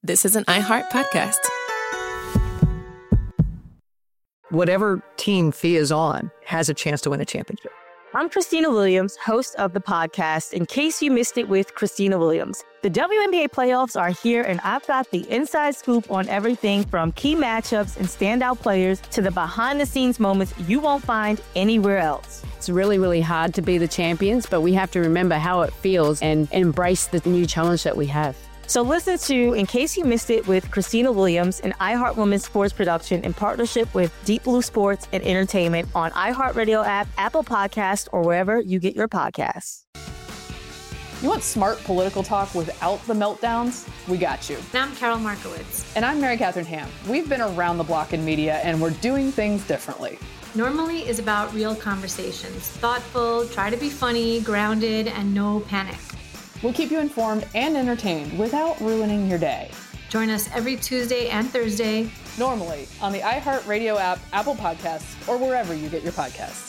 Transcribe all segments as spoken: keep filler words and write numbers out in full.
this is an iHeart podcast. Whatever team Thea is on has a chance to win a championship. I'm Christina Williams, host of the podcast, In Case You Missed It with Christina Williams. The W N B A playoffs are here, and I've got the inside scoop on everything from key matchups and standout players to the behind-the-scenes moments you won't find anywhere else. It's really, really hard to be the champions, but we have to remember how it feels and embrace the new challenge that we have. So listen to In Case You Missed It with Christina Williams, an iHeart Women's Sports production in partnership with Deep Blue Sports and Entertainment on iHeartRadio app, Apple Podcasts, or wherever you get your podcasts. You want smart political talk without the meltdowns? We got you. And I'm Carol Markowitz. And I'm Mary Catherine Ham. We've been around the block in media, and we're doing things differently. Normally is about real conversations. Thoughtful, try to be funny, grounded, and no panic. We'll keep you informed and entertained without ruining your day. Join us every Tuesday and Thursday. Normally on the iHeartRadio app, Apple Podcasts, or wherever you get your podcasts.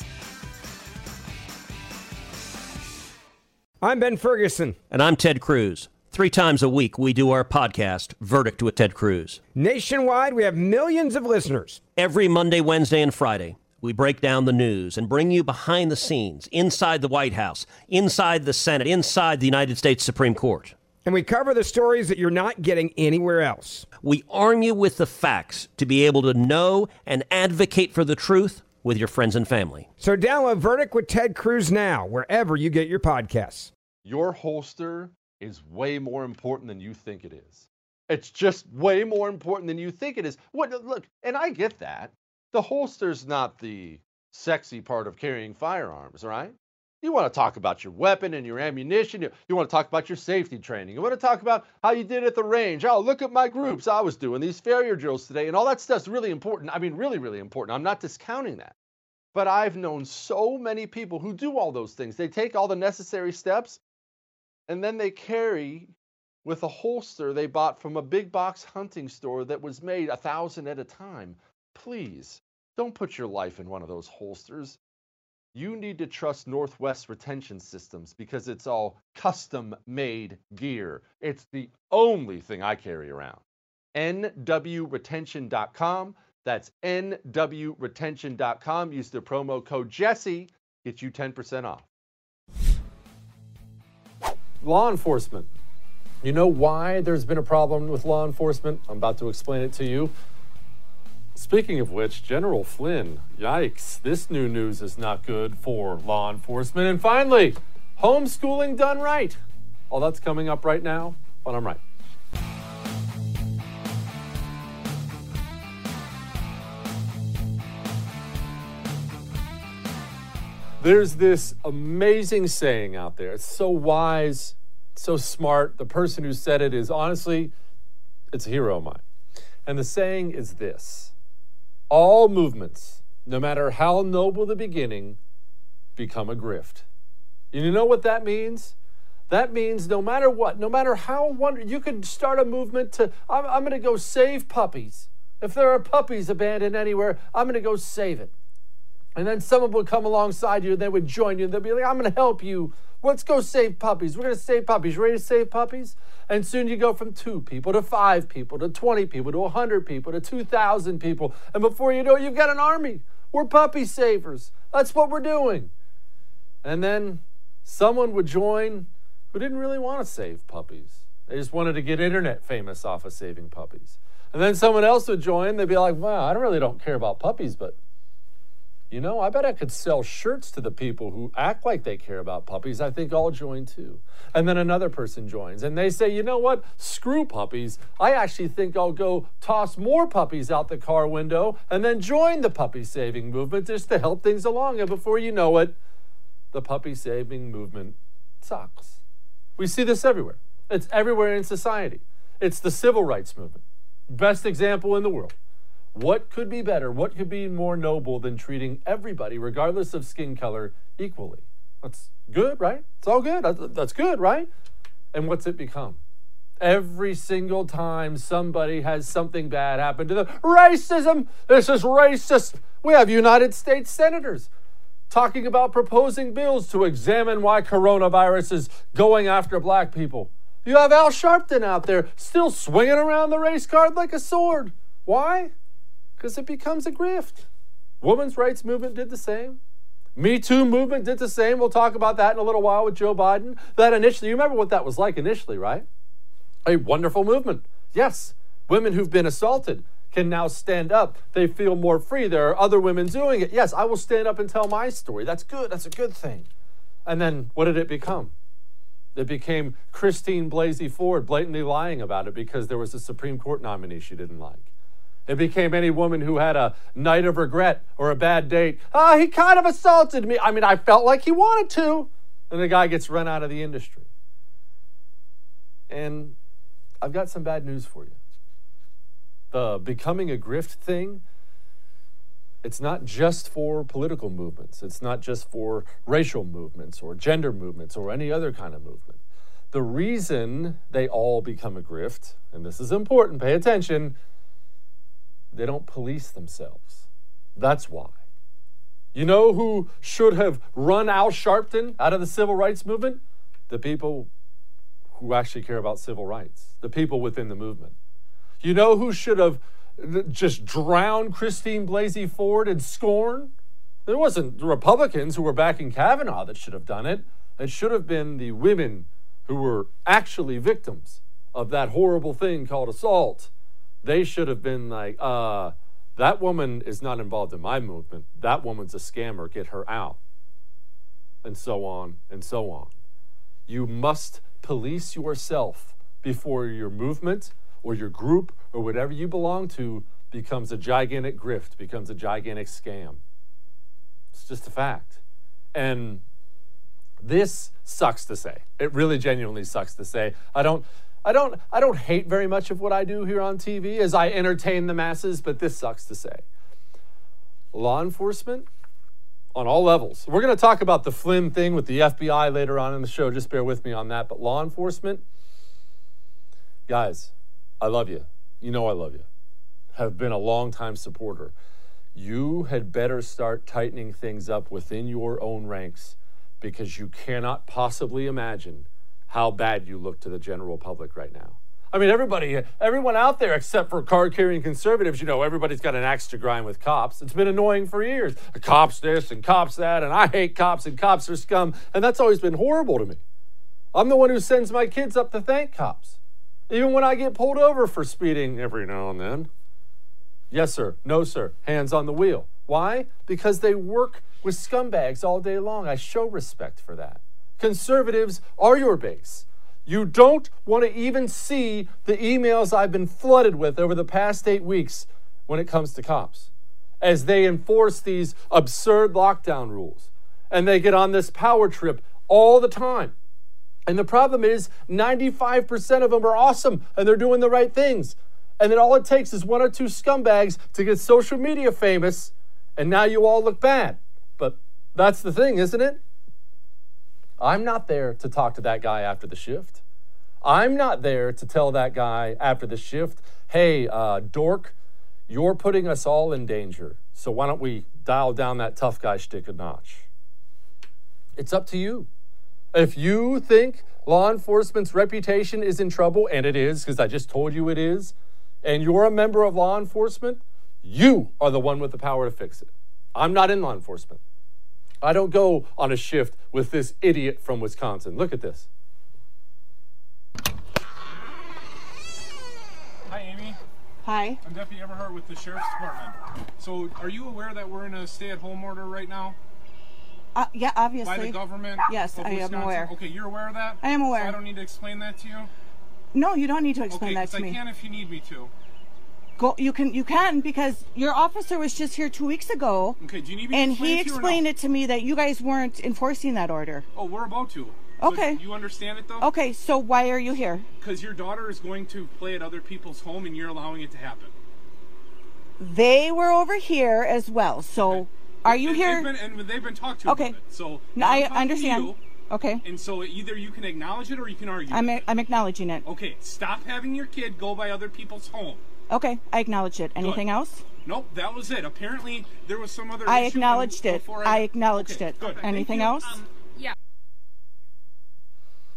I'm Ben Ferguson. And I'm Ted Cruz. Three times a week, we do our podcast, Verdict with Ted Cruz. Nationwide, we have millions of listeners. Every Monday, Wednesday, and Friday, we break down the news and bring you behind the scenes, inside the White House, inside the Senate, inside the United States Supreme Court. And we cover the stories that you're not getting anywhere else. We arm you with the facts to be able to know and advocate for the truth with your friends and family. So download Verdict with Ted Cruz now, wherever you get your podcasts. Your holster is way more important than you think it is. It's just way more important than you think it is. What, look, and I get that. The holster's not the sexy part of carrying firearms, right? You want to talk about your weapon and your ammunition. You, you want to talk about your safety training. You want to talk about how you did at the range. Oh, look at my groups. I was doing these failure drills today, and all that stuff's really important. I mean, really, really important. I'm not discounting that. But I've known so many people who do all those things. They take all the necessary steps, and then they carry with a holster they bought from a big box hunting store that was made a thousand at a time. Please, don't put your life in one of those holsters. You need to trust Northwest Retention Systems because it's all custom-made gear. It's the only thing I carry around. N W retention dot com. That's N W retention dot com. Use the promo code Jesse. Get you ten percent off. Law enforcement. You know why there's been a problem with law enforcement? I'm about to explain it to you. Speaking of which, General Flynn, yikes, this new news is not good for law enforcement. And finally, homeschooling done right. All that's coming up right now on I'm Right. There's this amazing saying out there. It's so wise, so smart. The person who said it is honestly, it's a hero of mine. And the saying is this: all movements, no matter how noble the beginning, become a grift. You know what that means? That means no matter what, no matter how wonderful, you could start a movement to, I'm, I'm going to go save puppies. If there are puppies abandoned anywhere, I'm going to go save it. And then someone would come alongside you and they would join you and they'll be like, I'm going to help you. Let's go save puppies. We're going to save puppies. You ready to save puppies? And soon you go from two people to five people to twenty people to one hundred people to two thousand people. And before you know it, you've got an army. We're puppy savers. That's what we're doing. And then someone would join who didn't really want to save puppies. They just wanted to get internet famous off of saving puppies. And then someone else would join. They'd be like, wow, I don't really don't care about puppies, but you know, I bet I could sell shirts to the people who act like they care about puppies. I think I'll join too. And then another person joins and they say, you know what? Screw puppies. I actually think I'll go toss more puppies out the car window and then join the puppy saving movement just to help things along. And before you know it, the puppy saving movement sucks. We see this everywhere. It's everywhere in society. It's the civil rights movement. Best example in the world. What could be better? What could be more noble than treating everybody, regardless of skin color, equally? That's good, right? It's all good. That's good, right? And what's it become? Every single time somebody has something bad happen to them, racism, this is racist. We have United States senators talking about proposing bills to examine why coronavirus is going after black people. You have Al Sharpton out there still swinging around the race card like a sword. Why? Because it becomes a grift. Women's rights movement did the same. Me Too movement did the same. We'll talk about that in a little while with Joe Biden. That initially, you remember what that was like initially, right? A wonderful movement. Yes, women who've been assaulted can now stand up. They feel more free. There are other women doing it. Yes, I will stand up and tell my story. That's good. That's a good thing. And then what did it become? It became Christine Blasey Ford blatantly lying about it because there was a Supreme Court nominee she didn't like. It became any woman who had a night of regret or a bad date. Ah, he kind of assaulted me. I mean, I felt like he wanted to. And the guy gets run out of the industry. And I've got some bad news for you. The becoming a grift thing, it's not just for political movements. It's not just for racial movements or gender movements or any other kind of movement. The reason they all become a grift, and this is important, pay attention, they don't police themselves. That's why. You know who should have run Al Sharpton out of the civil rights movement? The people who actually care about civil rights, the people within the movement. You know who should have just drowned Christine Blasey Ford in scorn? It wasn't the Republicans who were backing Kavanaugh that should have done it. It should have been the women who were actually victims of that horrible thing called assault. They should have been like, uh, that woman is not involved in my movement. That woman's a scammer. Get her out. And so on and so on. You must police yourself before your movement or your group or whatever you belong to becomes a gigantic grift, becomes a gigantic scam. It's just a fact. And this sucks to say. It really genuinely sucks to say. I don't I don't I don't hate very much of what I do here on T V as I entertain the masses, but this sucks to say. Law enforcement on all levels. We're going to talk about the Flynn thing with the F B I later on in the show. Just bear with me on that. But law enforcement, guys, I love you. You know I love you. Have been a long-time supporter. You had better start tightening things up within your own ranks because you cannot possibly imagine how bad you look to the general public right now. I mean, everybody, everyone out there except for card-carrying conservatives, you know, everybody's got an axe to grind with cops. It's been annoying for years. Cops this and cops that, and I hate cops and cops are scum, and that's always been horrible to me. I'm the one who sends my kids up to thank cops, even when I get pulled over for speeding every now and then. Yes, sir. No, sir. Hands on the wheel. Why? Because they work with scumbags all day long. I show respect for that. Conservatives are your base. You don't want to even see the emails I've been flooded with over the past eight weeks when it comes to cops, as they enforce these absurd lockdown rules. And they get on this power trip all the time. And the problem is ninety-five percent of them are awesome and they're doing the right things. And then all it takes is one or two scumbags to get social media famous, and now you all look bad. But that's the thing, isn't it? I'm not there to talk to that guy after the shift. I'm not there to tell that guy after the shift, hey, uh, dork, you're putting us all in danger. So why don't we dial down that tough guy shtick a notch? It's up to you. If you think law enforcement's reputation is in trouble, and it is, because I just told you it is, and you're a member of law enforcement, you are the one with the power to fix it. I'm not in law enforcement. I don't go on a shift with this idiot from Wisconsin. Look at this. Hi, Amy. Hi. I'm Deputy Everhart with the Sheriff's Department. So, are you aware that we're in a stay-at-home order right now? Uh, yeah, obviously. By the government? Yes, I am aware. Okay, you're aware of that? I am aware. So I don't need to explain that to you? No, you don't need to explain okay, that to I me. I can if you need me to. Go. You can. You can because your officer was just here two weeks ago. Okay. Do you need me? And to explain he it explained no? it to me that you guys weren't enforcing that order. Oh, we're about to. Okay. So you understand it though? Okay. So why are you here? Because your daughter is going to play at other people's home, and you're allowing it to happen. They were over here as well. So okay. are you and here? They've been, and they've been talked to okay. about it. So no, I understand. You, okay. And so either you can acknowledge it or you can argue. I'm it. I'm acknowledging it. Okay. Stop having your kid go by other people's home. Okay, I acknowledged it. Anything Good. else? Nope, that was it. Apparently, there was some other I issue acknowledged it. I... I acknowledged okay, it. Good. Anything else? Um, yeah.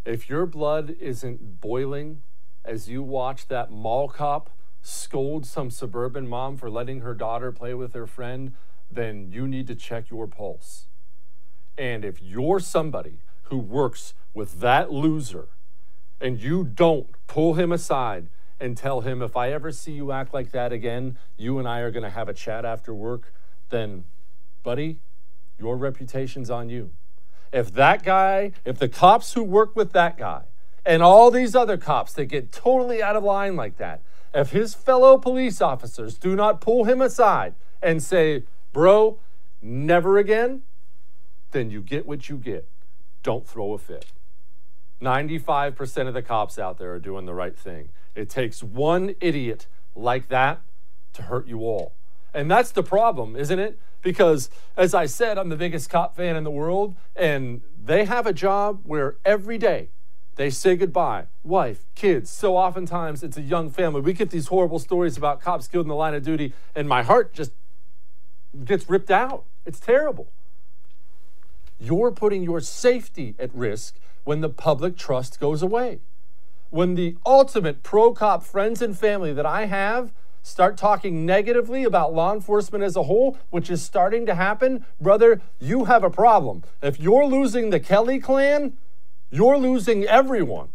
if your blood isn't boiling as you watch that mall cop scold some suburban mom for letting her daughter play with her friend, then you need to check your pulse. And if you're somebody who works with that loser and you don't pull him aside and tell him, if I ever see you act like that again, you and I are going to have a chat after work, then, buddy, your reputation's on you. If that guy, if the cops who work with that guy and all these other cops that get totally out of line like that, if his fellow police officers do not pull him aside and say, bro, never again, then you get what you get. Don't throw a fit. ninety-five percent of the cops out there are doing the right thing. It takes one idiot like that to hurt you all. And that's the problem, isn't it? Because, as I said, I'm the biggest cop fan in the world, and they have a job where every day they say goodbye, wife, kids. So oftentimes it's a young family. We get these horrible stories about cops killed in the line of duty, and my heart just gets ripped out. It's terrible. You're putting your safety at risk when the public trust goes away. When the ultimate pro-cop friends and family that I have start talking negatively about law enforcement as a whole, which is starting to happen, brother, you have a problem. If you're losing the Kelly clan, you're losing everyone.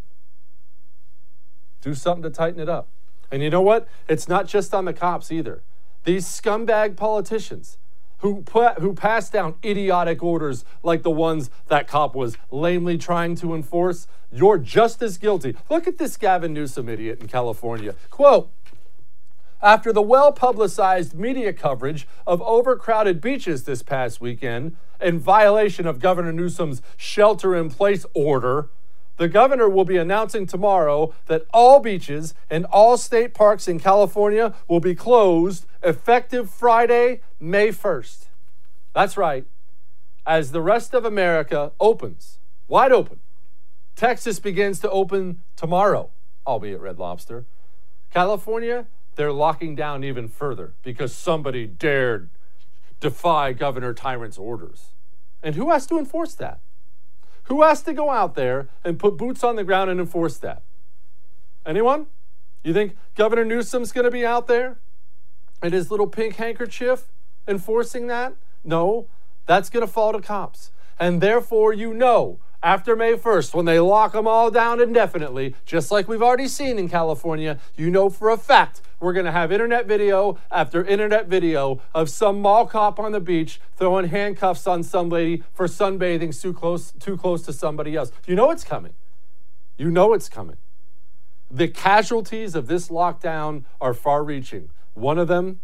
Do something to tighten it up. And you know what? It's not just on the cops either. These scumbag politicians who put, who pass down idiotic orders like the ones that cop was lamely trying to enforce, you're just as guilty. Look at this Gavin Newsom idiot in California. Quote, after the well-publicized media coverage of overcrowded beaches this past weekend in violation of Governor Newsom's shelter-in-place order, the governor will be announcing tomorrow that all beaches and all state parks in California will be closed effective Friday, May first. That's right. As the rest of America opens, wide open, Texas begins to open tomorrow, albeit Red Lobster. California, they're locking down even further because somebody dared defy Governor Tyrant's orders. And who has to enforce that? Who has to go out there and put boots on the ground and enforce that? Anyone? You think Governor Newsom's going to be out there in his little pink handkerchief enforcing that? No, that's going to fall to cops. And therefore, you know, after May first, when they lock them all down indefinitely, just like we've already seen in California, you know for a fact we're going to have internet video after internet video of some mall cop on the beach throwing handcuffs on some lady for sunbathing too close, too close to somebody else. You know it's coming. You know it's coming. The casualties of this lockdown are far-reaching. One of them,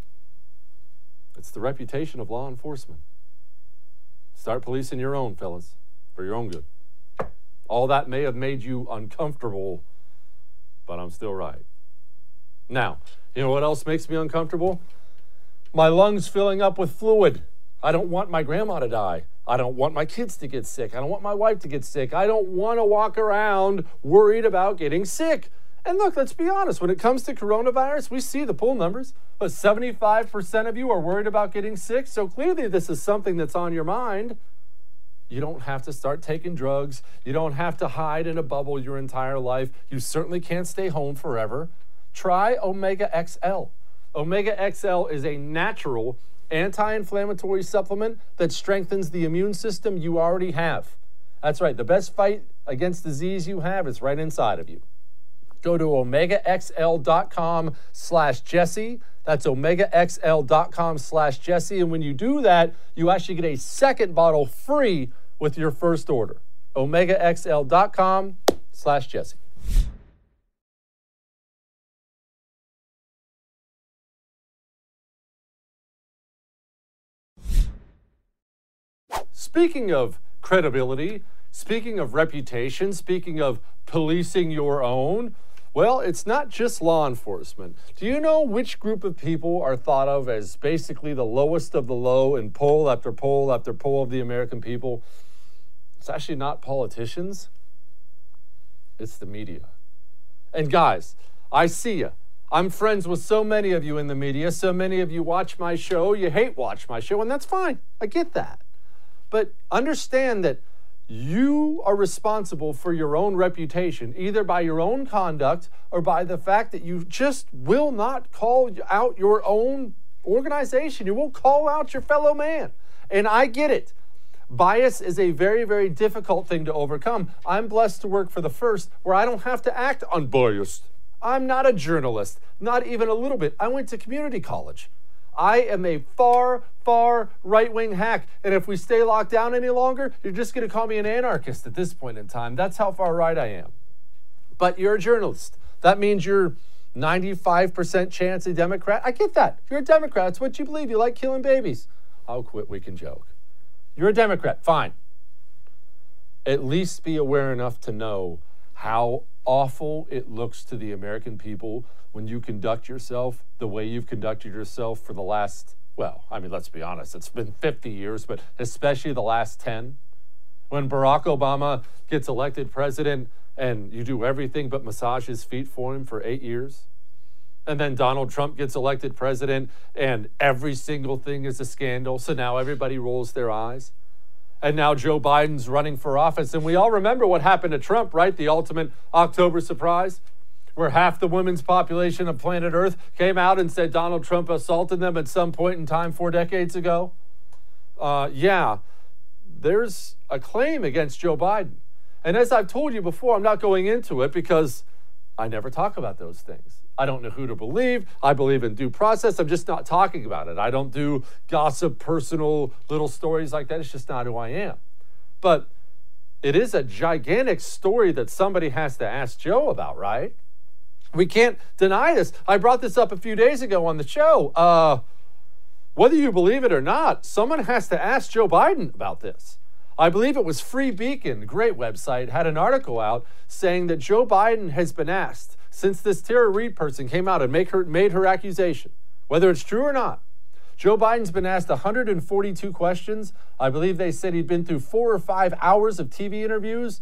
it's the reputation of law enforcement. Start policing your own, fellas, for your own good. All that may have made you uncomfortable, but I'm still right. Now, you know what else makes me uncomfortable? My lungs filling up with fluid. I don't want my grandma to die. I don't want my kids to get sick. I don't want my wife to get sick. I don't want to walk around worried about getting sick. And look, let's be honest. When it comes to coronavirus, we see the poll numbers. But seventy-five percent of you are worried about getting sick. So clearly this is something that's on your mind. You don't have to start taking drugs. You don't have to hide in a bubble your entire life. You certainly can't stay home forever. Try Omega X L. Omega X L is a natural anti-inflammatory supplement that strengthens the immune system you already have. That's right. The best fight against disease you have is right inside of you. Go to omegaxl.com slash Jesse. That's omegaxl.com slash Jesse. And when you do that, you actually get a second bottle free with your first order. omegaxl.com slash Jesse. Speaking of credibility, speaking of reputation, speaking of policing your own, well, it's not just law enforcement. Do you know which group of people are thought of as basically the lowest of the low in poll after poll after poll of the American people? It's actually not politicians. It's the media. And guys, I see you. I'm friends with so many of you in the media. So many of you watch my show. You hate watch my show, and that's fine. I get that. But understand that You are responsible for your own reputation, either by your own conduct or by the fact that you just will not call out your own organization. You won't call out your fellow man. And I get it. Bias is a very, very difficult thing to overcome. I'm blessed to work for the First, where I don't have to act unbiased. I'm not a journalist, not even a little bit. I went to community college. I am a far, far right-wing hack. And if we stay locked down any longer, you're just going to call me an anarchist at this point in time. That's how far right I am. But you're a journalist. That means you're ninety-five percent chance a Democrat. I get that. You're a Democrat. It's what you believe. You like killing babies. I'll quit. We can joke. You're a Democrat. Fine. At least be aware enough to know how awful it looks to the American people when you conduct yourself the way you've conducted yourself for the last, well, I mean, let's be honest, it's been fifty years, but especially the last ten. When Barack Obama gets elected president and you do everything but massage his feet for him for eight years. And then Donald Trump gets elected president and every single thing is a scandal. So now everybody rolls their eyes. And now Joe Biden's running for office. And we all remember what happened to Trump, right? The ultimate October surprise, where half the women's population of planet Earth came out and said Donald Trump assaulted them at some point in time four decades ago. Uh, yeah, there's a claim against Joe Biden. And as I've told you before, I'm not going into it because I never talk about those things. I don't know who to believe. I believe in due process. I'm just not talking about it. I don't do gossip, personal little stories like that. It's just not who I am. But it is a gigantic story that somebody has to ask Joe about, right? We can't deny this. I brought this up a few days ago on the show. Uh, whether you believe it or not, someone has to ask Joe Biden about this. I believe it was Free Beacon, great website, had an article out saying that Joe Biden has been asked since this Tara Reade person came out and make her, made her accusation, whether it's true or not. Joe Biden's been asked one hundred forty-two questions. I believe they said he'd been through four or five hours of T V interviews.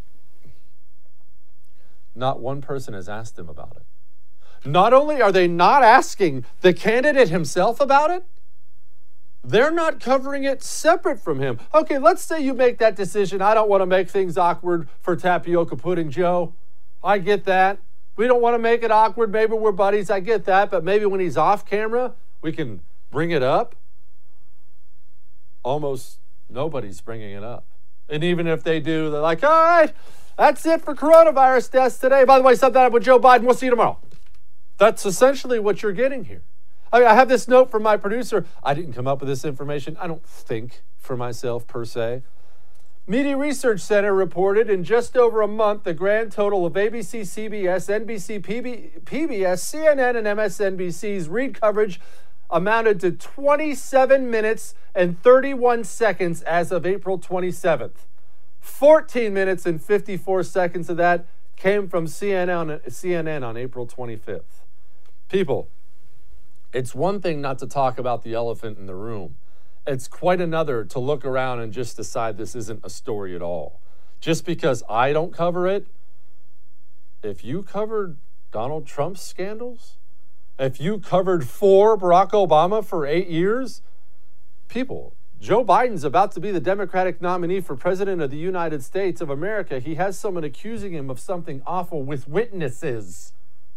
Not one person has asked him about it. Not only are they not asking the candidate himself about it, they're not covering it separate from him. Okay, let's say you make that decision. I don't want to make things awkward for Tapioca Pudding Joe. I get that. We don't want to make it awkward. Maybe we're buddies. I get that. But maybe when he's off camera, we can bring it up. Almost nobody's bringing it up. And even if they do, they're like, all right, that's it for coronavirus deaths today. By the way, something up with Joe Biden. We'll see you tomorrow. That's essentially what you're getting here. I, I have this note from my producer. I didn't come up with this information. I don't think for myself per se. Media Research Center reported in just over a month, the grand total of A B C, C B S, N B C, P B S, C N N, and M S N B C's read coverage amounted to twenty-seven minutes and thirty-one seconds as of April twenty-seventh. fourteen minutes and fifty-four seconds of that came from C N N, C N N on April twenty-fifth. People, it's one thing not to talk about the elephant in the room. It's quite another to look around and just decide this isn't a story at all. Just because I don't cover it, if you covered Donald Trump's scandals, if you covered for Barack Obama for eight years, people, Joe Biden's about to be the Democratic nominee for President of the United States of America. He has someone accusing him of something awful with witnesses.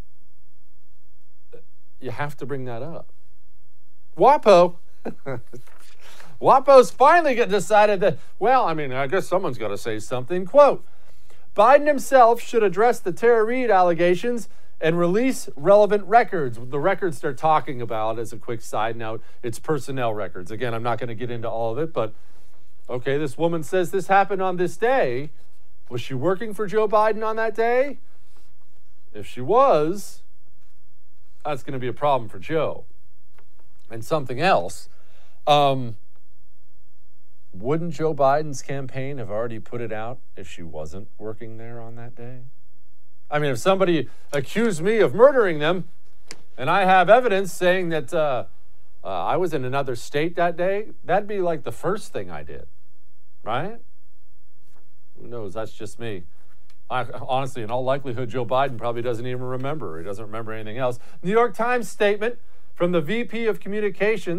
You have to bring that up. WAPO. WAPO's finally decided that, well, I mean, I guess someone's got to say something. Quote, Biden himself should address the Tara Reade allegations and release relevant records. The records they're talking about, as a quick side note, it's personnel records. Again, I'm not going to get into all of it, but okay, this woman says this happened on this day. Was she working for Joe Biden on that day? If she was, that's going to be a problem for Joe. And something else, um, wouldn't Joe Biden's campaign have already put it out if she wasn't working there on that day? I mean, if somebody accused me of murdering them and I have evidence saying that uh, uh, I was in another state that day, that'd be like the first thing I did, right? Who knows? That's just me. I, honestly, in all likelihood, Joe Biden probably doesn't even remember. He doesn't remember anything else. New York Times statement from the V P of Communications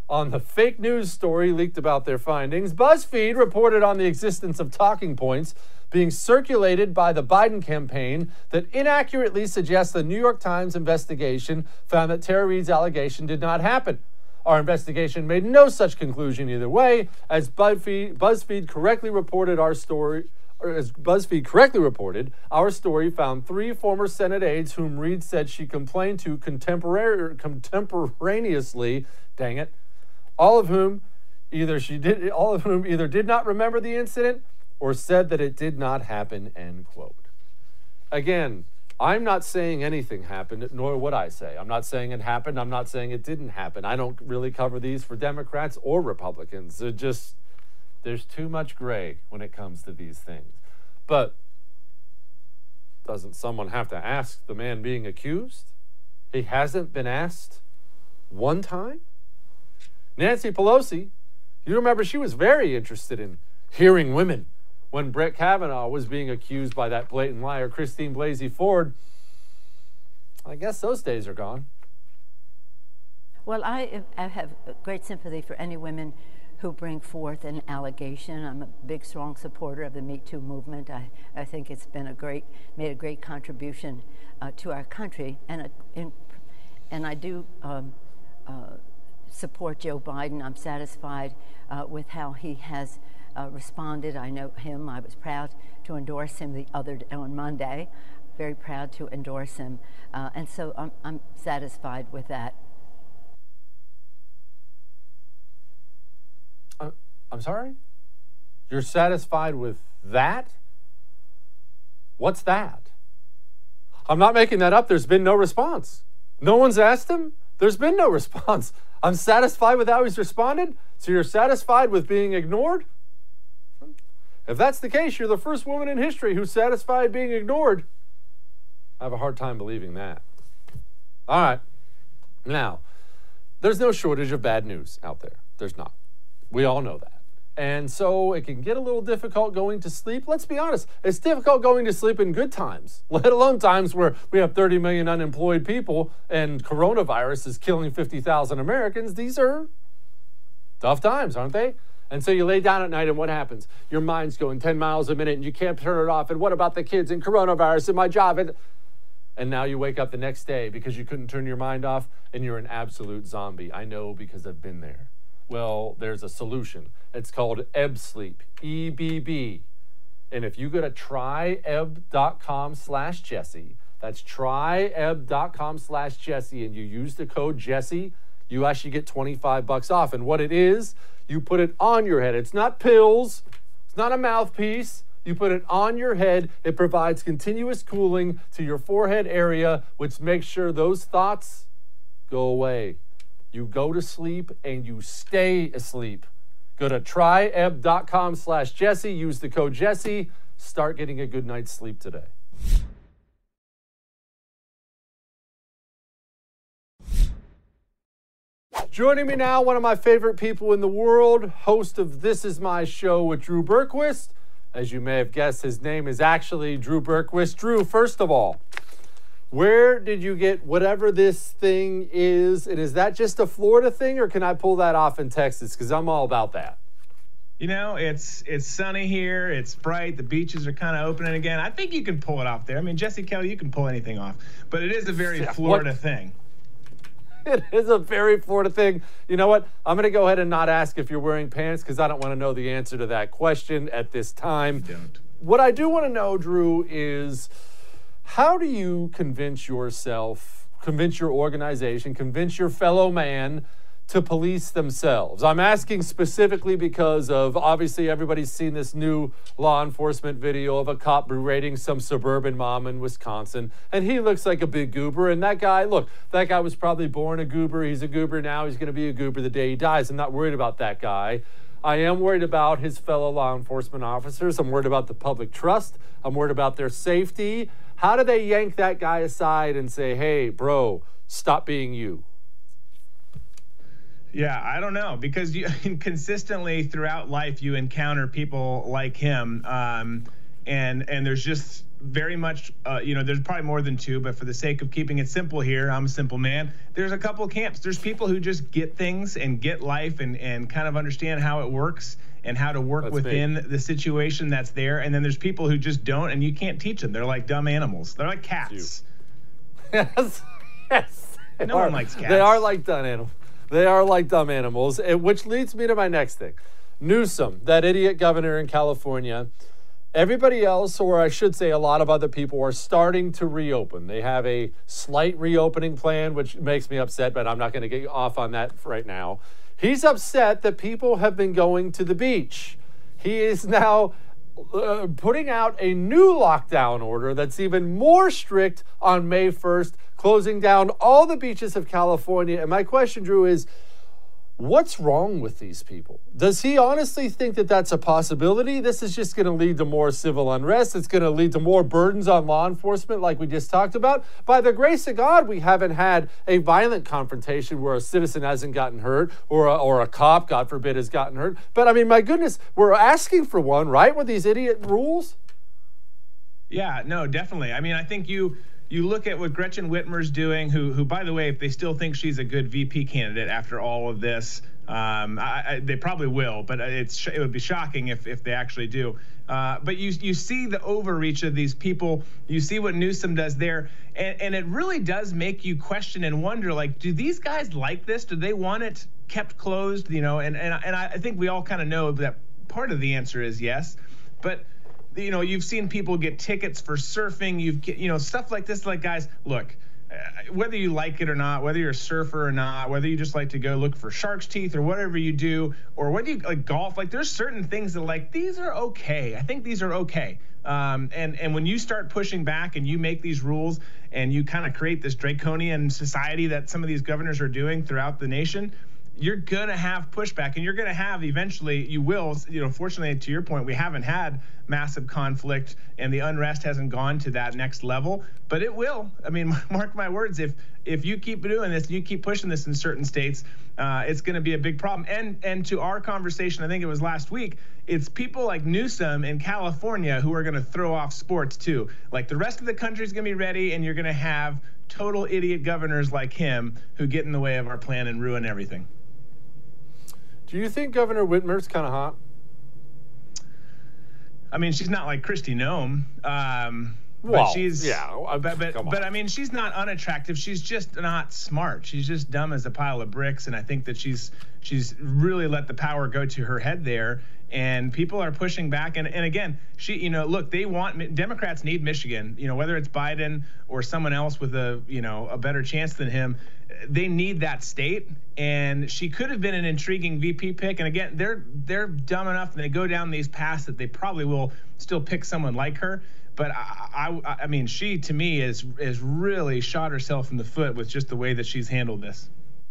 on the fake news story leaked about their findings. BuzzFeed reported on the existence of talking points being circulated by the Biden campaign that inaccurately suggests the New York Times investigation found that Tara Reade's allegation did not happen. Our investigation made no such conclusion either way, as BuzzFeed, BuzzFeed correctly reported our story. As BuzzFeed correctly reported, our story found three former Senate aides whom Reade said she complained to contemporary, contemporaneously, dang it, all of whom either she did, all of whom either did not remember the incident or said that it did not happen, end quote. Again, I'm not saying anything happened, nor would I say. I'm not saying it happened. I'm not saying it didn't happen. I don't really cover these for Democrats or Republicans. It just, there's too much gray when it comes to these things. But doesn't someone have to ask the man being accused? He hasn't been asked one time? Nancy Pelosi, you remember she was very interested in hearing women when Brett Kavanaugh was being accused by that blatant liar, Christine Blasey Ford. I guess those days are gone. Well, I, I have great sympathy for any women who bring forth an allegation. I'm a big, strong supporter of the Me Too movement. I, I think it's been a great, made a great contribution uh, to our country. And, uh, in, and I do um, uh, support Joe Biden. I'm satisfied uh, with how he has Uh, responded. I know him. I was proud to endorse him the other day, on Monday. Very proud to endorse him. Uh, and so I'm, I'm satisfied with that. Uh, I'm sorry? You're satisfied with that? What's that? I'm not making that up. There's been no response. No one's asked him. There's been no response. I'm satisfied with how he's responded. So you're satisfied with being ignored? If that's the case, you're the first woman in history who's satisfied being ignored. I have a hard time believing that. All right. Now, there's no shortage of bad news out there. There's not. We all know that. And so it can get a little difficult going to sleep. Let's be honest. It's difficult going to sleep in good times, let alone times where we have thirty million unemployed people and coronavirus is killing fifty thousand Americans. These are tough times, aren't they? And so you lay down at night and what happens? Your mind's going ten miles a minute and you can't turn it off. And what about the kids and coronavirus and my job? And, and now you wake up the next day because you couldn't turn your mind off and you're an absolute zombie. I know because I've been there. Well, there's a solution. It's called Ebb Sleep, E B B. And if you go to tryebb.com slash Jesse, that's tryebb.com slash Jesse, and you use the code Jesse, you actually get twenty-five bucks off. And what it is, you put it on your head. It's not pills. It's not a mouthpiece. You put it on your head. It provides continuous cooling to your forehead area, which makes sure those thoughts go away. You go to sleep and you stay asleep. Go to tryebb.com slash Jesse. Use the code Jesse. Start getting a good night's sleep today. Joining me now, one of my favorite people in the world, host of This Is My Show with Drew Berquist. As you may have guessed, his name is actually Drew Berquist. Drew, first of all, where did you get whatever this thing is? And is that just a Florida thing, or can I pull that off in Texas? Because I'm all about that. You know, it's it's sunny here. It's bright. The beaches are kind of opening again. I think you can pull it off there. I mean, Jesse Kelly, you can pull anything off. But it is a very Yeah, Florida what? thing. It is a very Florida thing. You know what? I'm going to go ahead and not ask if you're wearing pants because I don't want to know the answer to that question at this time. You don't. What I do want to know, Drew, is how do you convince yourself, convince your organization, convince your fellow man to police themselves? I'm asking specifically because of, obviously, everybody's seen this new law enforcement video of a cop berating some suburban mom in Wisconsin, and he looks like a big goober. And that guy, look, that guy was probably born a goober. He's a goober now. He's going to be a goober the day he dies. I'm not worried about that guy. I am worried about his fellow law enforcement officers. I'm worried about the public trust. I'm worried about their safety. How do they yank that guy aside and say, hey, bro, stop being you? Yeah, I don't know, because you consistently throughout life you encounter people like him, um, and and there's just very much, uh, you know, there's probably more than two, but for the sake of keeping it simple here, I'm a simple man. There's a couple of camps. There's people who just get things and get life and, and kind of understand how it works and how to work That's within me. the situation that's there. And then there's people who just don't, and you can't teach them. They're like dumb animals. They're like cats. Yes, yes. They No are. one likes cats. They are like dumb animals. They are like dumb animals, and which leads me to my next thing. Newsom, that idiot governor in California. Everybody else, or I should say a lot of other people, are starting to reopen. They have a slight reopening plan, which makes me upset, but I'm not going to get off on that right now. He's upset that people have been going to the beach. He is now uh, putting out a new lockdown order that's even more strict on May first, closing down all the beaches of California. And my question, Drew, is what's wrong with these people? Does he honestly think that that's a possibility? This is just going to lead to more civil unrest. It's going to lead to more burdens on law enforcement like we just talked about. By the grace of God, we haven't had a violent confrontation where a citizen hasn't gotten hurt or a, or a cop, God forbid, has gotten hurt. But I mean, my goodness, we're asking for one, right, with these idiot rules? Yeah, no, definitely. I mean, I think you... You look at what Gretchen Whitmer's doing, who, who, by the way, if they still think she's a good V P candidate after all of this, um, I, I, they probably will. But it's it would be shocking if if they actually do. Uh, but you you see the overreach of these people. You see what Newsom does there, and, and it really does make you question and wonder, like, do these guys like this? Do they want it kept closed? You know, and and and I think we all kind of know that part of the answer is yes, but. You know, you've seen people get tickets for surfing. You've get, you know, stuff like this. Like, guys, look, uh, whether you like it or not, whether you're a surfer or not, whether you just like to go look for shark's teeth or whatever you do, or whether you like golf, like there's certain things that like these are okay. I think these are okay. Um, and and when you start pushing back and you make these rules and you kind of create this draconian society that some of these governors are doing throughout the nation, you're going to have pushback, and you're going to have eventually, you will, you know, fortunately, to your point, we haven't had massive conflict and the unrest hasn't gone to that next level, but it will. I mean, mark my words, if if you keep doing this, you keep pushing this in certain states, uh, it's going to be a big problem. And and to our conversation, I think it was last week, it's people like Newsom in California who are going to throw off sports too. Like the rest of the country is going to be ready, and you're going to have total idiot governors like him who get in the way of our plan and ruin everything. Do you think Governor Whitmer's kind of hot? I mean, she's not like Kristi Noem, um, well, but she's yeah. But but, but I mean, she's not unattractive. She's just not smart. She's just dumb as a pile of bricks. And I think that she's she's really let the power go to her head there. And people are pushing back. And and again, she, you know, look, they want Democrats need Michigan. You know, whether it's Biden or someone else with a you know a better chance than him, they need that state. And she could have been an intriguing V P pick. And again, they're they're dumb enough and they go down these paths that they probably will still pick someone like her. But I, I, I mean, she to me is is really shot herself in the foot with just the way that she's handled this.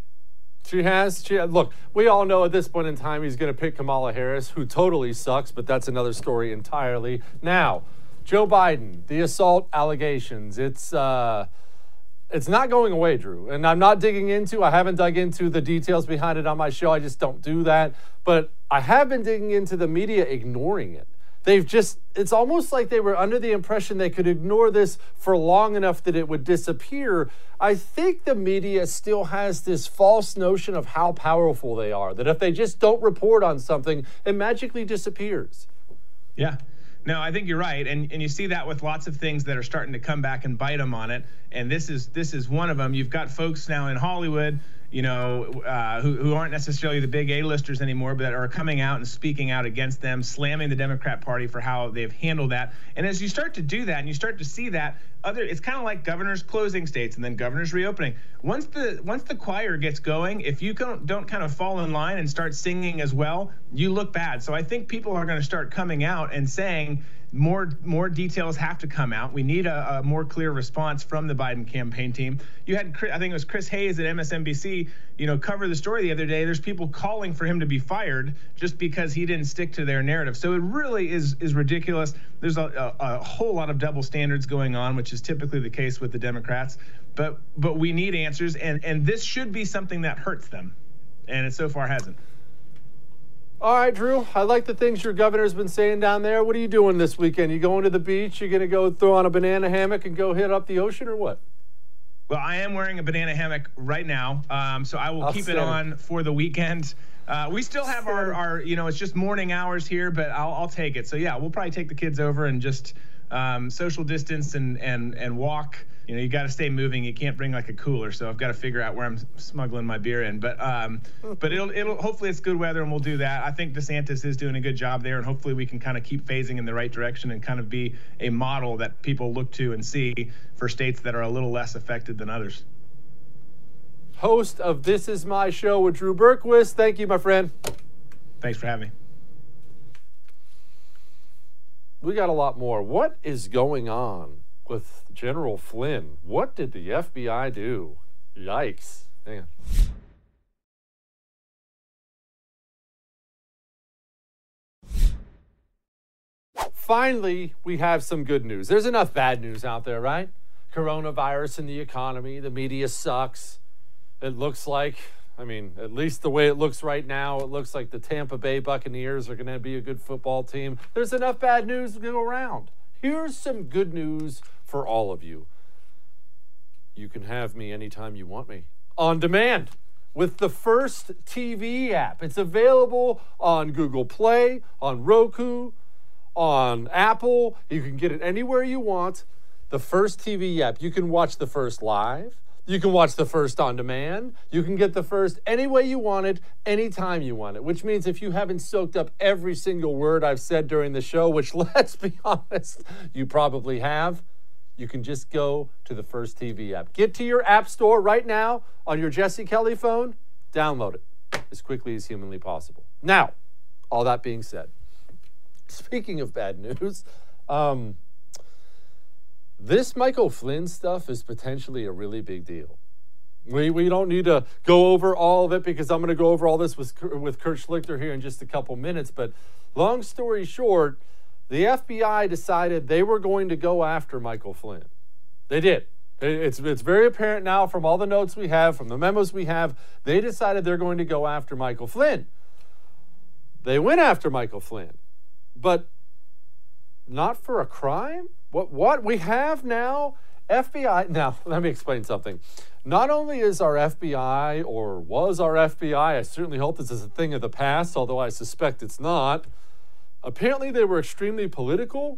She has. She look. We all know at this point in time he's going to pick Kamala Harris, who totally sucks. But that's another story entirely. Now, Joe Biden, the assault allegations. It's uh, it's not going away, Drew. And I'm not digging into. I haven't dug into the details behind it on my show. I just don't do that. But I have been digging into the media ignoring it. They've just, it's almost like they were under the impression they could ignore this for long enough that it would disappear. I think the media still has this false notion of how powerful they are, that if they just don't report on something, it magically disappears. Yeah. No, I think you're right. And and you see that with lots of things that are starting to come back and bite them on it. And this is this is one of them. You've got folks now in Hollywood, you know, uh, who, who aren't necessarily the big A-listers anymore, but are coming out and speaking out against them, slamming the Democrat Party for how they've handled that. And as you start to do that and you start to see that, other, it's kind of like governors closing states and then governors reopening. Once the once the choir gets going, if you don't, don't kind of fall in line and start singing as well, you look bad. So I think people are going to start coming out and saying, More more details have to come out. We need a, a more clear response from the Biden campaign team. You had, I think it was Chris Hayes at M S N B C, you know, cover the story the other day. There's people calling for him to be fired just because he didn't stick to their narrative. So it really is is ridiculous. There's a, a, a whole lot of double standards going on, which is typically the case with the Democrats. But but we need answers, and and this should be something that hurts them, and it so far hasn't. All right, Drew, I like the things your governor's been saying down there. What are you doing this weekend? You going to the beach? You going to go throw on a banana hammock and go hit up the ocean or what? Well, I am wearing a banana hammock right now, um, so I will I'll keep it stand. on for the weekend. Uh, we still have our, our, you know, it's just morning hours here, but I'll, I'll take it. So, yeah, we'll probably take the kids over and just um, social distance and, and, and walk. You know, you got to stay moving. You can't bring like a cooler, so I've got to figure out where I'm smuggling my beer in. But um, but it'll it'll hopefully it's good weather and we'll do that. I think DeSantis is doing a good job there, and hopefully we can kind of keep phasing in the right direction and kind of be a model that people look to and see for states that are a little less affected than others. Host of This Is My Show with Drew Berquist. Thank you, my friend. Thanks for having me. We got a lot more. What is going on with General Flynn? What did the F B I do? Yikes. Man. Finally, we have some good news. There's enough bad news out there, right? Coronavirus and the economy, the media sucks. It looks like, I mean, at least the way it looks right now, it looks like the Tampa Bay Buccaneers are going to be a good football team. There's enough bad news to go around. Here's some good news for all of you. You can have me anytime you want me. On demand with the First T V app. It's available on Google Play, on Roku, on Apple. You can get it anywhere you want. The First T V app. You can watch the First live. You can watch the First on demand. You can get the First any way you want it, anytime you want it, which means if you haven't soaked up every single word I've said during the show, which let's be honest, you probably have, you can just go to the First T V app. Get to your app store right now on your Jesse Kelly phone, download it as quickly as humanly possible. Now, all that being said, speaking of bad news, um, this Michael Flynn stuff is potentially a really big deal. We we don't need to go over all of it because I'm going to go over all this with, with Kurt Schlichter here in just a couple minutes. But long story short, the F B I decided they were going to go after Michael Flynn. They did. It's, it's very apparent now from all the notes we have, from the memos we have, they decided they're going to go after Michael Flynn. They went after Michael Flynn, but not for a crime? What what we have now, F B I, now let me explain something. Not only is our F B I, or was our F B I, I certainly hope this is a thing of the past, although I suspect it's not, apparently they were extremely political.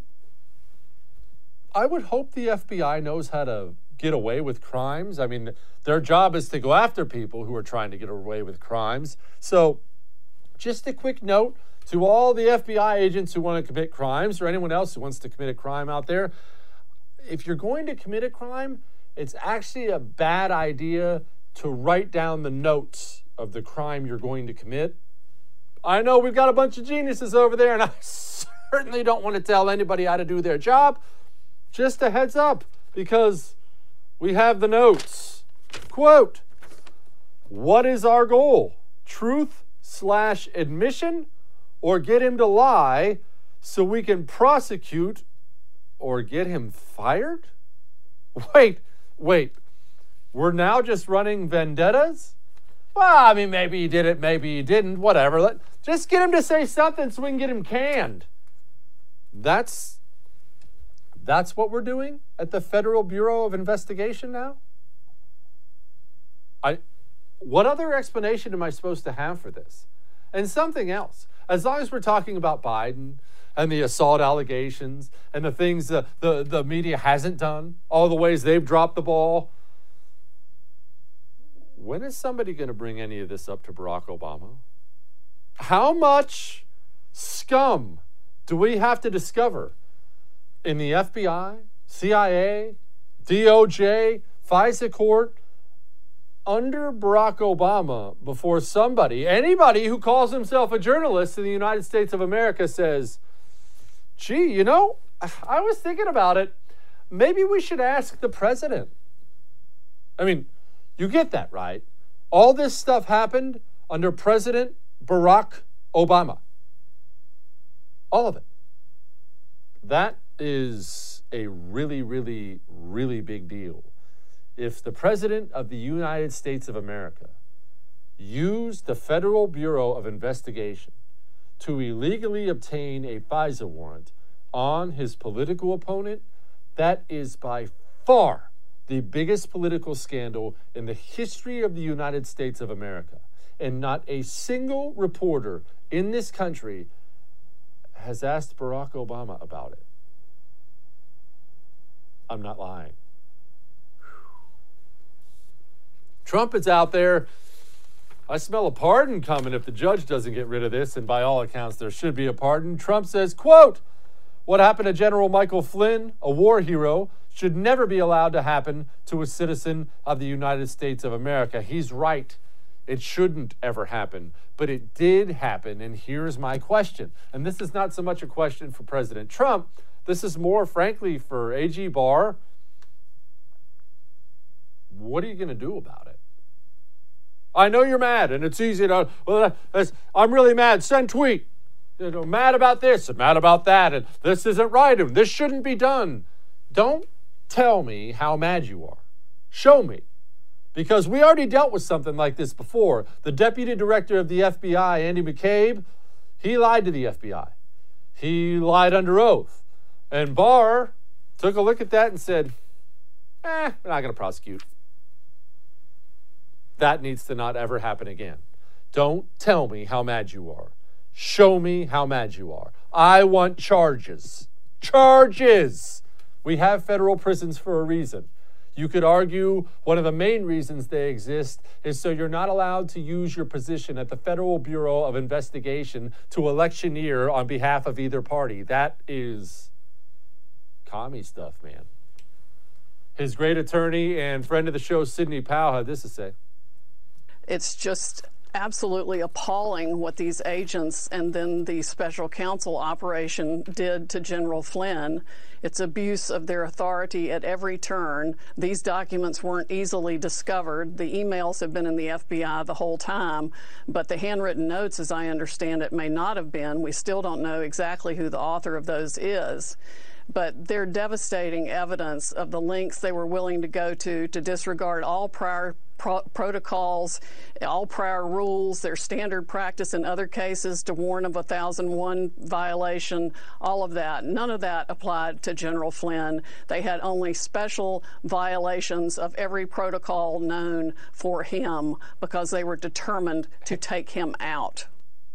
I would hope the F B I knows how to get away with crimes. I mean, their job is to go after people who are trying to get away with crimes. So just a quick note to all the F B I agents who want to commit crimes, or anyone else who wants to commit a crime out there, if you're going to commit a crime, it's actually a bad idea to write down the notes of the crime you're going to commit. I know we've got a bunch of geniuses over there, and I certainly don't want to tell anybody how to do their job. Just a heads up, because we have the notes. Quote, what is our goal? Truth slash admission? Or get him to lie so we can prosecute or get him fired? Wait, wait. We're now just running vendettas? Well, I mean, maybe he did it, maybe he didn't, whatever. Let, just get him to say something so we can get him canned. That's, that's what we're doing at the Federal Bureau of Investigation now? I, what other explanation am I supposed to have for this? And something else. As long as we're talking about Biden and the assault allegations and the things the, the, the media hasn't done, all the ways they've dropped the ball, when is somebody going to bring any of this up to Barack Obama? How much scum do we have to discover in the F B I, C I A, D O J, FISA court, under Barack Obama before somebody, anybody who calls himself a journalist in the United States of America says, gee, you know, I was thinking about it. Maybe we should ask the president. I mean, you get that, right? All this stuff happened under President Barack Obama. All of it. That is a really, really, really big deal. If the President of the United States of America used the Federal Bureau of Investigation to illegally obtain a FISA warrant on his political opponent, that is by far the biggest political scandal in the history of the United States of America. And not a single reporter in this country has asked Barack Obama about it. I'm not lying. Trump is out there. I smell a pardon coming if the judge doesn't get rid of this, and by all accounts, there should be a pardon. Trump says, quote, "What happened to General Michael Flynn, a war hero, should never be allowed to happen to a citizen of the United States of America." He's right. It shouldn't ever happen, but it did happen, and here's my question. And this is not so much a question for President Trump. This is more, frankly, for A G Barr. What are you going to do about it? I know you're mad, and it's easy to, well, I'm really mad. Send tweet. You know, mad about this and mad about that, and this isn't right, and this shouldn't be done. Don't tell me how mad you are. Show me. Because we already dealt with something like this before. The deputy director of the F B I, Andy McCabe, he lied to the F B I. He lied under oath. And Barr took a look at that and said, eh, we're not going to prosecute. That needs to not ever happen again. Don't tell me how mad you are. Show me how mad you are. I want charges. Charges! We have federal prisons for a reason. You could argue one of the main reasons they exist is so you're not allowed to use your position at the Federal Bureau of Investigation to electioneer on behalf of either party. That is commie stuff, man. His great attorney and friend of the show, Sidney Powell, had this to say. It's just absolutely appalling what these agents and then the special counsel operation did to General Flynn. It's abuse of their authority at every turn. These documents weren't easily discovered. The emails have been in the F B I the whole time, but the handwritten notes, as I understand it, may not have been. We still don't know exactly who the author of those is. But they're devastating evidence of the lengths they were willing to go to to disregard all prior pro protocols, all prior rules, their standard practice in other cases to warn of a thousand one violation, all of that. None of that applied to General Flynn. They had only special violations of every protocol known for him because they were determined to take him out.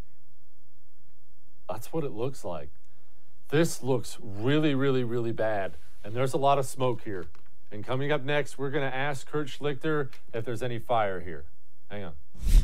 That's what it looks like. This looks really, really, really bad. And there's a lot of smoke here. And coming up next, we're going to ask Kurt Schlichter if there's any fire here. Hang on.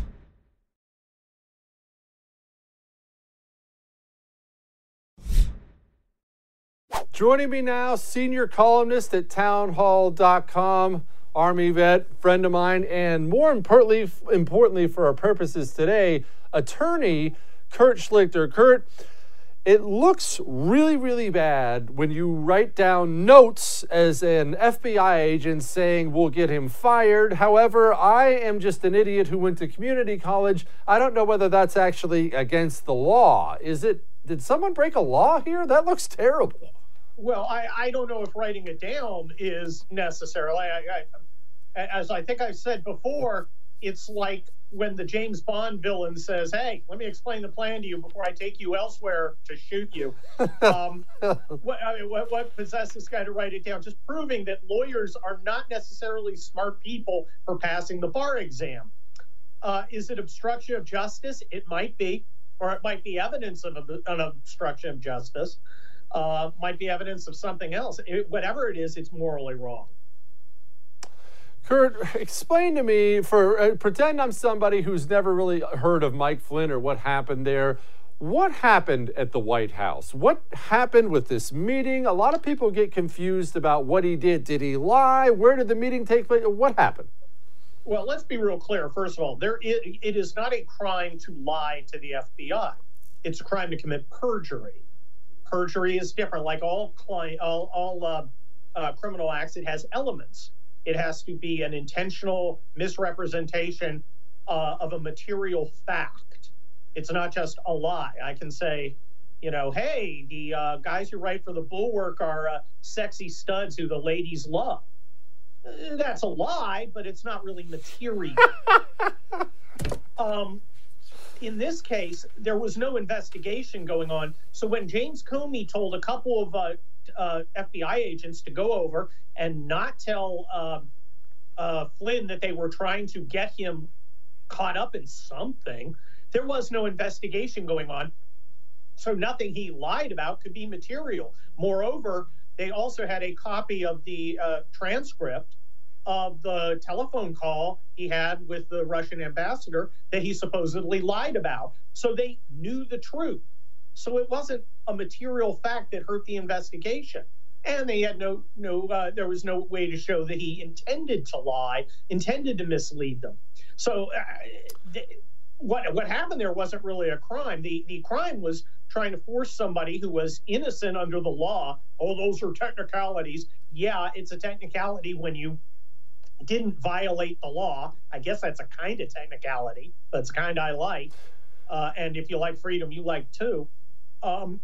Joining me now, senior columnist at townhall dot com, Army vet, friend of mine, and more importantly, importantly for our purposes today, attorney Kurt Schlichter. Kurt, it looks really, really bad when you write down notes as an F B I agent saying we'll get him fired. However, I am just an idiot who went to community college. I don't know whether that's actually against the law. Is it? Did someone break a law here? That looks terrible. Well, I, I don't know if writing it down is necessarily. I, I, as I think I've said before, it's like when the James Bond villain says, hey, let me explain the plan to you before I take you elsewhere to shoot you. Um, what, I mean, what, what possessed this guy to write it down? Just proving that lawyers are not necessarily smart people for passing the bar exam. Uh, is it obstruction of justice? It might be, or it might be evidence of a, an obstruction of justice. Uh, might be evidence of something else. It, whatever it is, it's morally wrong. Kurt, explain to me, for uh, pretend I'm somebody who's never really heard of Mike Flynn or what happened there. What happened at the White House? What happened with this meeting? A lot of people get confused about what he did. Did he lie? Where did the meeting take place? What happened? Well, let's be real clear. First of all, there is, it is not a crime to lie to the F B I. It's a crime to commit perjury. Perjury is different. Like all, client, all, all uh, uh, criminal acts, it has elements. It has to be an intentional misrepresentation uh, of a material fact. It's not just a lie. I can say, you know, hey, the uh, guys who write for the Bulwark are uh, sexy studs who the ladies love. That's a lie, but it's not really material. um, in this case, there was no investigation going on. So when James Comey told a couple of uh, uh, F B I agents to go over and not tell uh, uh, Flynn that they were trying to get him caught up in something, there was no investigation going on. So nothing he lied about could be material. Moreover, they also had a copy of the uh, transcript of the telephone call he had with the Russian ambassador that he supposedly lied about. So they knew the truth. So it wasn't a material fact that hurt the investigation. And they had no, no, uh, there was no way to show that he intended to lie, intended to mislead them. So uh, th- what what happened there wasn't really a crime. The the crime was trying to force somebody who was innocent under the law. Oh, those are technicalities. Yeah, it's a technicality when you didn't violate the law. I guess that's a kind of technicality. That's kind I like. Uh, and if you like freedom, you like too. Um,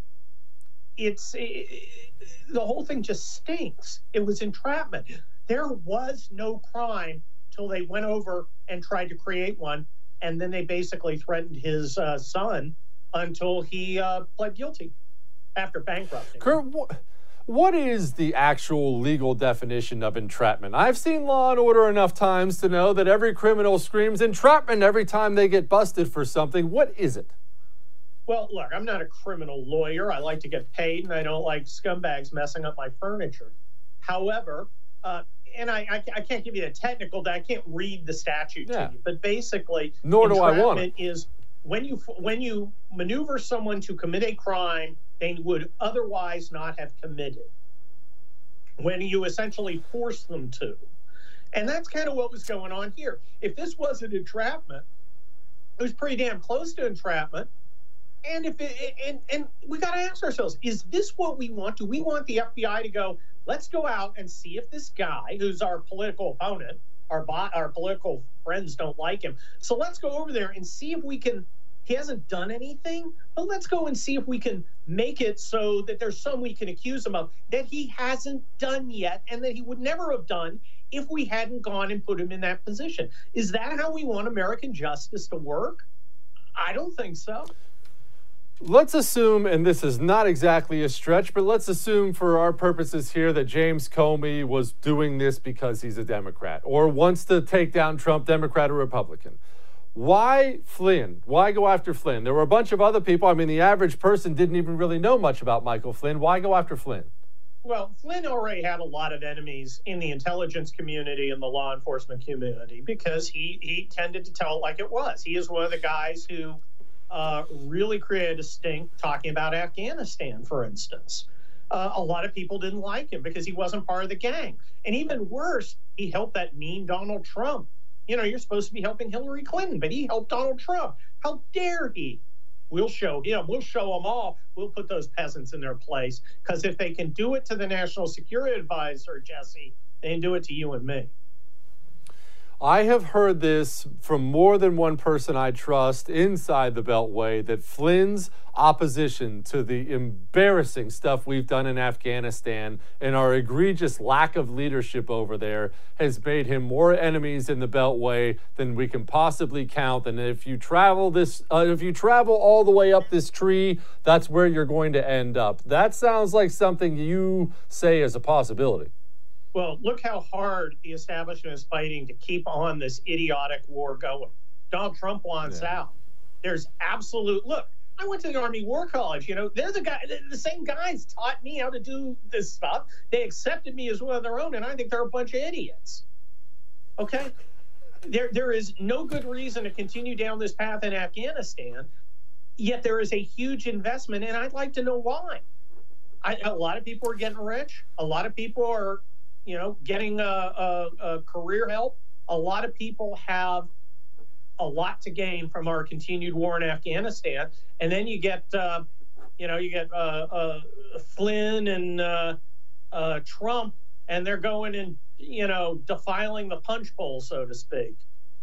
it's it, the whole thing just stinks. It was entrapment. There was no crime till they went over and tried to create one, and then they basically threatened his uh, son until he uh, pled guilty after bankrupting. Kurt, wh- what is the actual legal definition of entrapment? I've seen Law and Order enough times to know that every criminal screams entrapment every time they get busted for something. What is it? Well, look, I'm not a criminal lawyer. I like to get paid, and I don't like scumbags messing up my furniture. However, uh, and I, I, I can't give you a technical, I can't read the statute Yeah. to you, but basically, Nor do I want entrapment is when you when you maneuver someone to commit a crime they would otherwise not have committed, when you essentially force them to. And that's kind of what was going on here. If this wasn't entrapment, it was pretty damn close to entrapment. And if it, and and we got to ask ourselves, is this what we want? Do we want the F B I to go, let's go out and see if this guy, who's our political opponent, our bo- our political friends don't like him, so let's go over there and see if we can, he hasn't done anything, but let's go and see if we can make it so that there's some we can accuse him of that he hasn't done yet and that he would never have done if we hadn't gone and put him in that position. Is that how we want American justice to work? I don't think so. Let's assume, and this is not exactly a stretch, but let's assume for our purposes here that James Comey was doing this because he's a Democrat or wants to take down Trump, Democrat or Republican. Why Flynn? Why go after Flynn? There were a bunch of other people. I mean, the average person didn't even really know much about Michael Flynn. Why go after Flynn? Well, Flynn already had a lot of enemies in the intelligence community and the law enforcement community because he, he tended to tell it like it was. He is one of the guys who Uh, really created a stink talking about Afghanistan, for instance. Uh, a lot of people didn't like him because he wasn't part of the gang. And even worse, he helped that mean Donald Trump. You know, you're supposed to be helping Hillary Clinton, but he helped Donald Trump. How dare he? We'll show him. We'll show them all. We'll put those peasants in their place. Because if they can do it to the National Security Advisor, Jesse, they can do it to you and me. I have heard this from more than one person I trust inside the Beltway, that Flynn's opposition to the embarrassing stuff we've done in Afghanistan and our egregious lack of leadership over there has made him more enemies in the Beltway than we can possibly count. And if you travel this, uh, if you travel all the way up this tree, that's where you're going to end up. That sounds like something you say is a possibility. Well, look how hard the establishment is fighting to keep on this idiotic war going. Donald Trump wants Yeah. out. There's absolute, look, I went to the Army War College, you know, they're the guy, the same guys taught me how to do this stuff. They accepted me as one of their own, and I think they're a bunch of idiots. Okay? There, there is no good reason to continue down this path in Afghanistan, yet there is a huge investment, and I'd like to know why. I, a lot of people are getting rich. A lot of people are, you know, getting a, a, a career help. A lot of people have a lot to gain from our continued war in Afghanistan. And then you get, uh, you know, you get uh, uh, Flynn and uh, uh, Trump, and they're going and, you know, defiling the punch bowl, so to speak.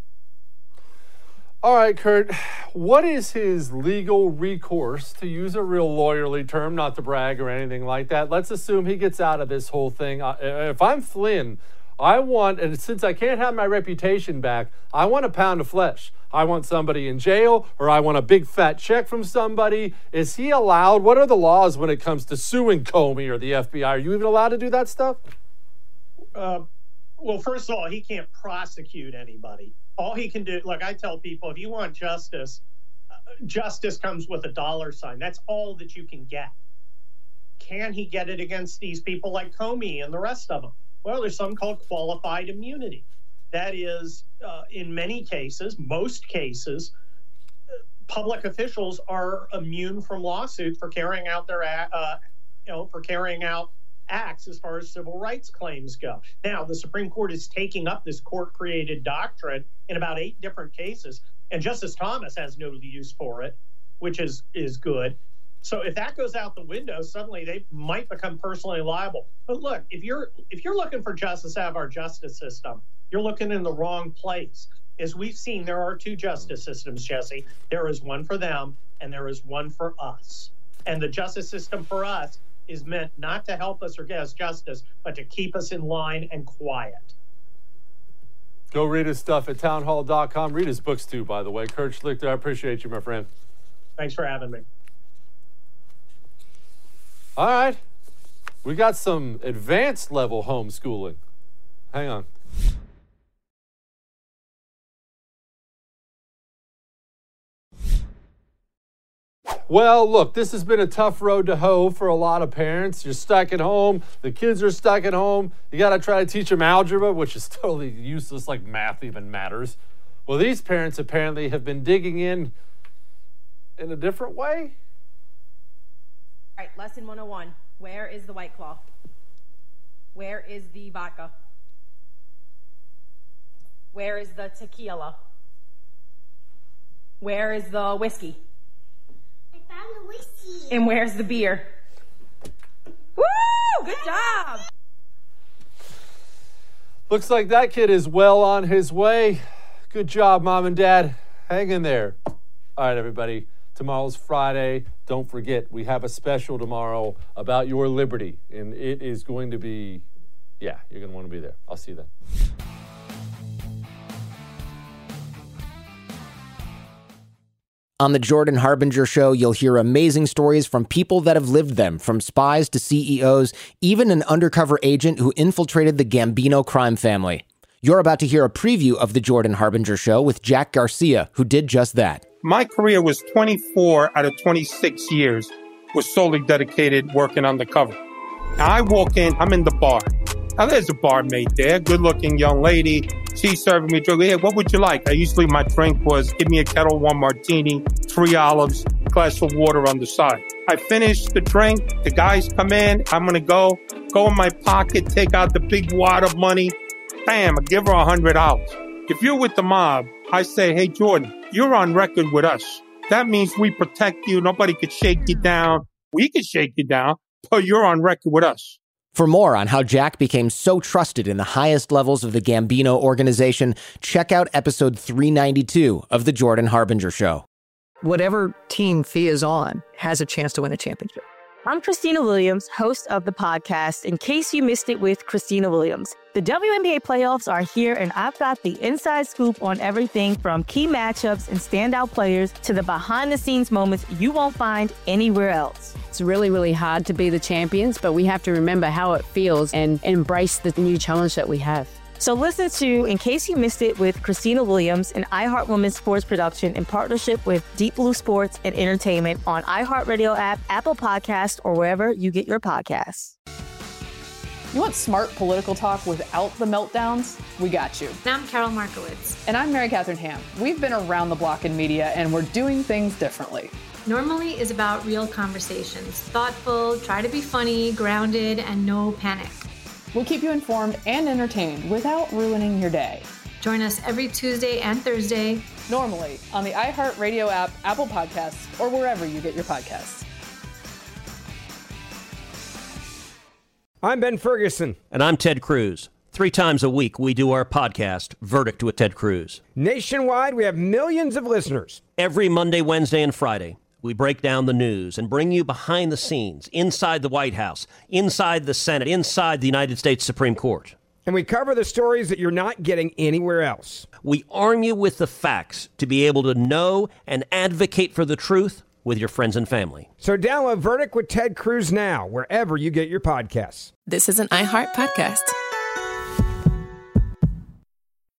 All right, Kurt, what is his legal recourse, to use a real lawyerly term, not to brag or anything like that? Let's assume he gets out of this whole thing. If I'm Flynn, I want, and since I can't have my reputation back, I want a pound of flesh. I want somebody in jail, or I want a big fat check from somebody. Is he allowed? What are the laws when it comes to suing Comey or the F B I? Are you even allowed to do that stuff? Uh, well, first of all, he can't prosecute anybody. All he can do, like I tell people, if you want justice, uh, justice comes with a dollar sign. That's all that you can get. Can he get it against these people like Comey and the rest of them? Well, there's something called qualified immunity. That is, uh, in many cases, most cases, uh, public officials are immune from lawsuit for carrying out their, uh, you know, for carrying out acts as far as civil rights claims go. Now, the Supreme Court is taking up this court-created doctrine in about eight different cases, and Justice Thomas has no use for it, which is is good. So if that goes out the window, suddenly they might become personally liable. But look, if you're if you're looking for justice out of our justice system, you're looking in the wrong place. As we've seen, there are two justice systems, Jesse. There is one for them, and there is one for us. And the justice system for us is meant not to help us or get us justice, but to keep us in line and quiet. Go read his stuff at town hall dot com. Read his books, too, by the way. Kurt Schlichter, I appreciate you, my friend. Thanks for having me. All right. We got some advanced level homeschooling. Hang on. Well, look, this has been a tough road to hoe for a lot of parents. You're stuck at home. The kids are stuck at home. You got to try to teach them algebra, which is totally useless, like math even matters. Well, these parents apparently have been digging in in a different way. All right, lesson one oh one. Where is the White Claw? Where is the vodka? Where is the tequila? Where is the whiskey? I found the whiskey. And where's the beer? Woo! Good job! Looks like that kid is well on his way. Good job, Mom and Dad. Hang in there. All right, everybody. Tomorrow's Friday. Don't forget, we have a special tomorrow about your liberty. And it is going to be, yeah, you're going to want to be there. I'll see you then. On the Jordan Harbinger Show, you'll hear amazing stories from people that have lived them, from spies to C E Os, even an undercover agent who infiltrated the Gambino crime family. You're about to hear a preview of the Jordan Harbinger Show with Jack Garcia, who did just that. My career was twenty-four out of twenty-six years was solely dedicated working undercover. Now I walk in, I'm in the bar. Now there's a barmaid there, good-looking young lady. She's serving me a drink. Hey, what would you like? I usually, my drink was give me a Kettle One martini, three olives, glass of water on the side. I finish the drink. The guys come in. I'm going to go. Go in my pocket, take out the big wad of money. Bam, I give her one hundred dollars. If you're with the mob, I say, hey, Jordan, you're on record with us. That means we protect you. Nobody could shake you down. We could shake you down, but you're on record with us. For more on how Jack became so trusted in the highest levels of the Gambino organization, check out episode three ninety-two of The Jordan Harbinger Show. Whatever team Fee is on has a chance to win a championship. I'm Christina Williams, host of the podcast, In Case You Missed It with Christina Williams. The W N B A playoffs are here, and I've got the inside scoop on everything from key matchups and standout players to the behind-the-scenes moments you won't find anywhere else. It's really, really hard to be the champions, but we have to remember how it feels and embrace the new challenge that we have. So listen to In Case You Missed It with Christina Williams, an iHeart Women's sports production in partnership with Deep Blue Sports and Entertainment on iHeartRadio app, Apple Podcasts, or wherever you get your podcasts. You want smart political talk without the meltdowns? We got you. I'm Carol Markowitz. And I'm Mary Catherine Ham. We've been around the block in media, and we're doing things differently. Normally is about real conversations. Thoughtful, try to be funny, grounded, and no panic. We'll keep you informed and entertained without ruining your day. Join us every Tuesday and Thursday. Normally on the iHeartRadio app, Apple Podcasts, or wherever you get your podcasts. I'm Ben Ferguson. And I'm Ted Cruz. Three times a week, we do our podcast, Verdict with Ted Cruz. Nationwide, we have millions of listeners. Every Monday, Wednesday, and Friday, we break down the news and bring you behind the scenes, inside the White House, inside the Senate, inside the United States Supreme Court. And we cover the stories that you're not getting anywhere else. We arm you with the facts to be able to know and advocate for the truth with your friends and family. So download Verdict with Ted Cruz now, wherever you get your podcasts. This is an iHeart podcast.